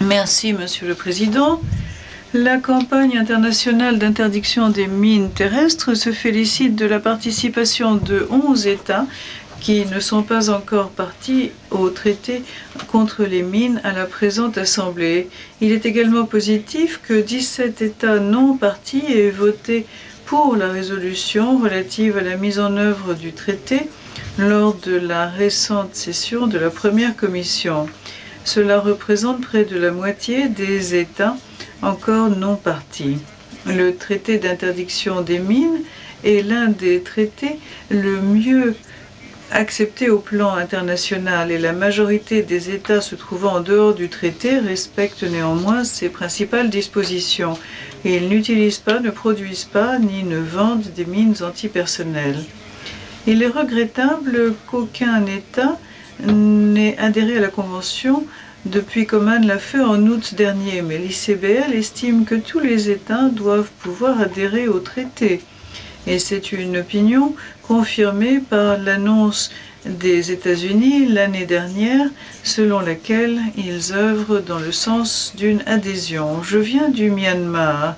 Merci, Monsieur le Président. La campagne internationale d'interdiction des mines terrestres se félicite de la participation de 11 États qui ne sont pas encore partis au traité contre les mines à la présente Assemblée. Il est également positif que 17 États non partis aient voté pour la résolution relative à la mise en œuvre du traité lors de la récente session de la première commission. Cela représente près de la moitié des États encore non partis. Le traité d'interdiction des mines est l'un des traités le mieux accepté au plan international et la majorité des États se trouvant en dehors du traité respectent néanmoins ses principales dispositions. Ils n'utilisent pas, ne produisent pas ni ne vendent des mines antipersonnelles. Il est regrettable qu'aucun État n'ait adhéré à la Convention depuis qu'Oman l'a fait en août dernier, mais l'ICBL estime que tous les États doivent pouvoir adhérer au traité. Et c'est une opinion confirmée par l'annonce des États-Unis l'année dernière, selon laquelle ils œuvrent dans le sens d'une adhésion. Je viens du Myanmar.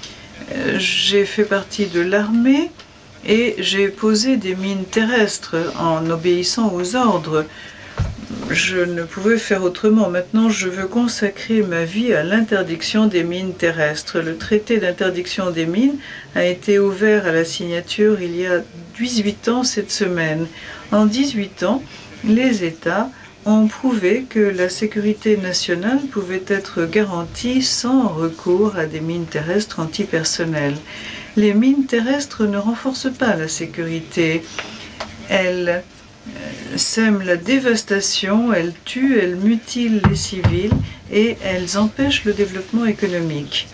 J'ai fait partie de l'armée et j'ai posé des mines terrestres en obéissant aux ordres. Je ne pouvais faire autrement. Maintenant, je veux consacrer ma vie à l'interdiction des mines terrestres. Le traité d'interdiction des mines a été ouvert à la signature il y a 18 ans cette semaine. En 18 ans, les États ont prouvé que la sécurité nationale pouvait être garantie sans recours à des mines terrestres antipersonnelles. Les mines terrestres ne renforcent pas la sécurité. Elles sèment la dévastation, elles tuent, elles mutilent les civils et elles empêchent le développement économique.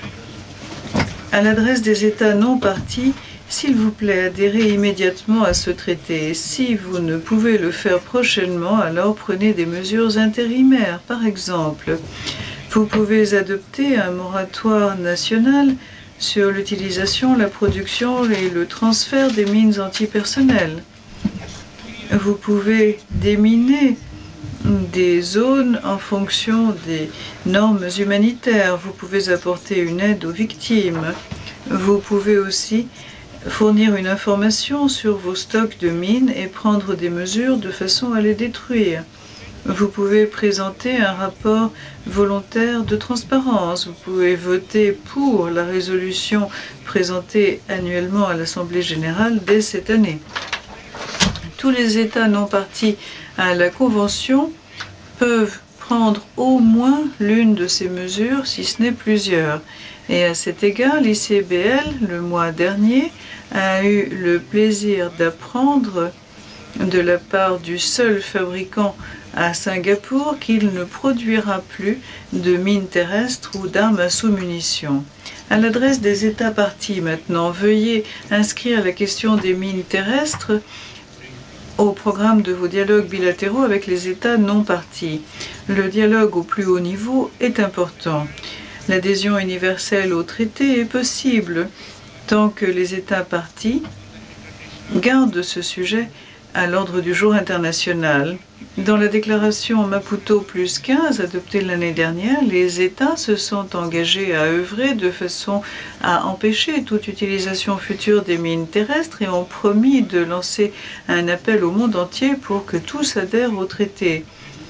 À l'adresse des États non partis, s'il vous plaît, adhérez immédiatement à ce traité. Si vous ne pouvez le faire prochainement, alors prenez des mesures intérimaires. Par exemple, vous pouvez adopter un moratoire national sur l'utilisation, la production et le transfert des mines antipersonnelles. Vous pouvez déminer des zones en fonction des normes humanitaires. Vous pouvez apporter une aide aux victimes. Vous pouvez aussi fournir une information sur vos stocks de mines et prendre des mesures de façon à les détruire. Vous pouvez présenter un rapport volontaire de transparence. Vous pouvez voter pour la résolution présentée annuellement à l'Assemblée générale dès cette année. Tous les États non partis à la Convention peuvent prendre au moins l'une de ces mesures, si ce n'est plusieurs. Et à cet égard, l'ICBL, le mois dernier, a eu le plaisir d'apprendre de la part du seul fabricant à Singapour qu'il ne produira plus de mines terrestres ou d'armes à sous-munitions. À l'adresse des États partis maintenant, veuillez inscrire la question des mines terrestres au programme de vos dialogues bilatéraux avec les États non partis. Le dialogue au plus haut niveau est important. L'adhésion universelle au traité est possible tant que les États partis gardent ce sujet à l'ordre du jour international. Dans la déclaration Maputo plus 15 adoptée l'année dernière, les États se sont engagés à œuvrer de façon à empêcher toute utilisation future des mines terrestres et ont promis de lancer un appel au monde entier pour que tous adhèrent au traité.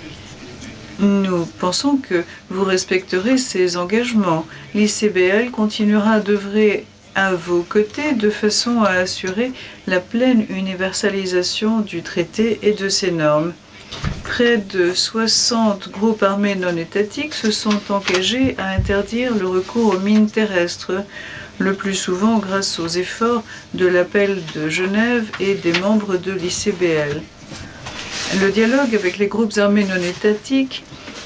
Nous pensons que vous respecterez ces engagements. L'ICBL continuera d'œuvrer à vos côtés de façon à assurer la pleine universalisation du traité et de ses normes. Près de 60 groupes armés non étatiques se sont engagés à interdire le recours aux mines terrestres, le plus souvent grâce aux efforts de l'appel de Genève et des membres de l'ICBL. Le dialogue avec les groupes armés non étatiques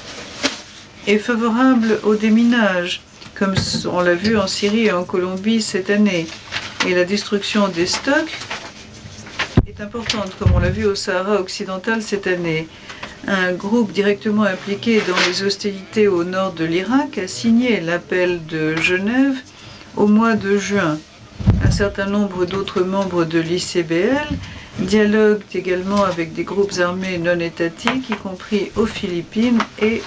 est favorable au déminage, comme on l'a vu en Syrie et en Colombie cette année. Et la destruction des stocks est importante, comme on l'a vu au Sahara occidental cette année. Un groupe directement impliqué dans les hostilités au nord de l'Irak a signé l'appel de Genève au mois de juin. Un certain nombre d'autres membres de l'ICBL dialoguent également avec des groupes armés non étatiques, y compris aux Philippines et